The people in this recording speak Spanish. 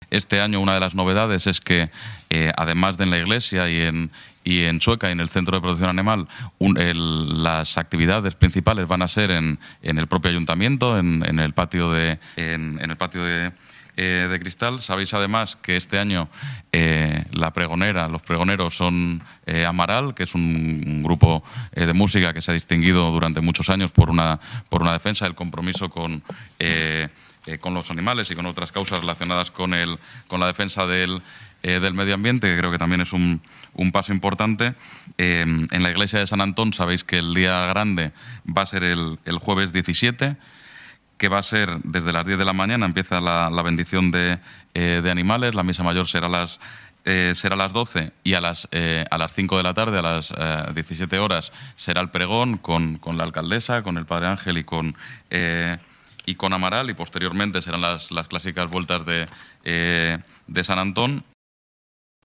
Este año una de las novedades es que, además de en la iglesia y en Chueca y en el Centro de Protección Animal, las actividades principales van a ser en el propio ayuntamiento, en el patio de cristal. Sabéis además que este año los pregoneros son Amaral, que es un grupo de música que se ha distinguido durante muchos años por una defensa del compromiso con los animales y con otras causas relacionadas con la defensa del medio ambiente, que creo que también es un paso importante. En la iglesia de San Antón sabéis que el día grande va a ser el jueves 17, que va a ser desde las 10 de la mañana, empieza la bendición de animales. La misa mayor será a las 12 y a las 5 de la tarde, a las 17 horas, será el pregón con la alcaldesa, con el Padre Ángel y con Amaral, y posteriormente serán las clásicas vueltas de San Antón.